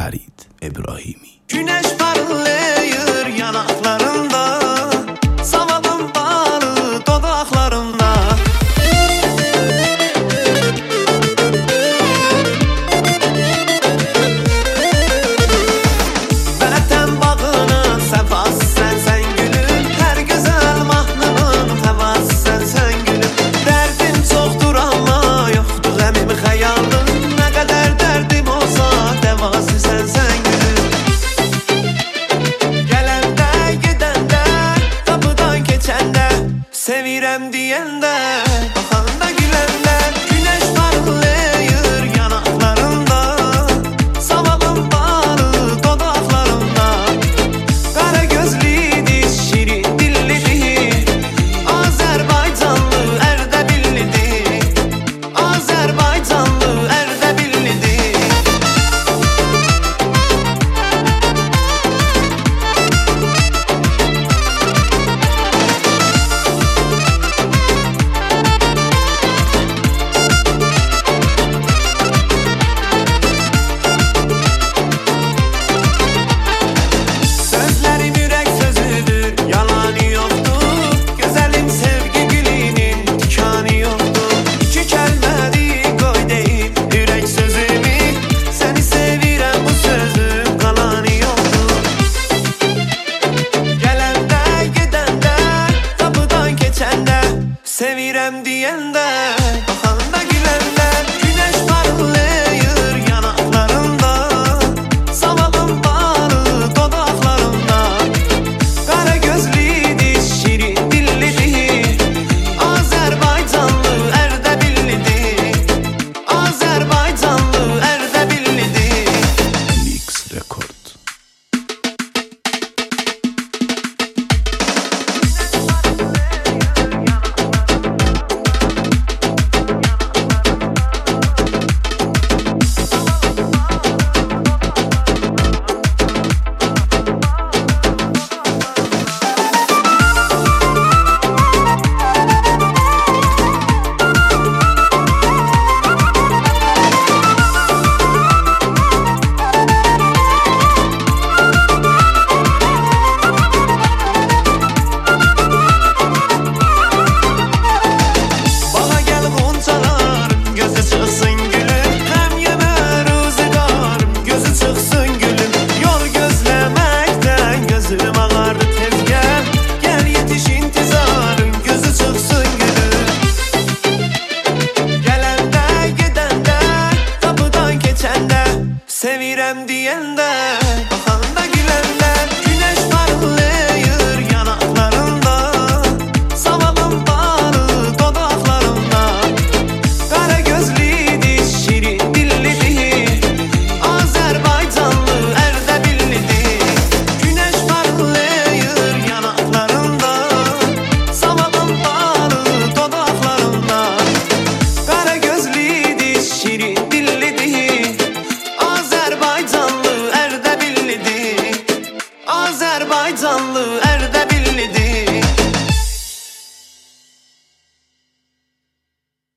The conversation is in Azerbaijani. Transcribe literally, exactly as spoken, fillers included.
Fərid İbrahimi. Güneş parlayır yanaklarında, savalım balı dodaklarında. Vətən bağının səfası sən sən gülüm, hər gözəl mahnının həvası sən sən gülüm. Dərdim çoxdur amma yoxdur qəmim xəyalım, nə qədər dərdim olsa dəvası sən sən gülüm. Gələndə, gedəndə, qapıdan keçəndə, sevirəm deyəndə, baxanda güləndə. Güneş parlayır yanaklarında, savalım balı dodaklarında. Qara gözlidir, şirin dillidir, Azərbaycanlı Ərdəbillidir, Azərbaycanlı Ərdəbillidir. Sözlərim ürək sözüdür, yalanı yoxdur. Gözəlim sevgi gülünün tikanı yoxdur. İki kəlmədir qoy deyim ürək sözümü, səni sevirəm bu sözün qalanı yoxdur. Gələndə, gedəndə, qapıdan keçəndə, sevirəm deyəndə, baxanda güləndə. Güneş parlayır yanaklarında, savalım balı dodaklarında. Qara gözlidir, şirin dillidir, Azərbaycanlı Ərdəbillidir, Azərbaycanlı Ərdəbillidir. Mix Record. Bana gel ğuncalar, gözü çıxsın gülüm, həm yemə ruzigarım, gözü çıxsın gülüm. Yol gözləməkdən gözüm ağardı, tez gəl, gəl yetiş intizarım, gözü çıxsın gülüm. Gələndə, gedəndə, qapıdan keçəndə, sevirəm deyəndə, baxanda güləndə.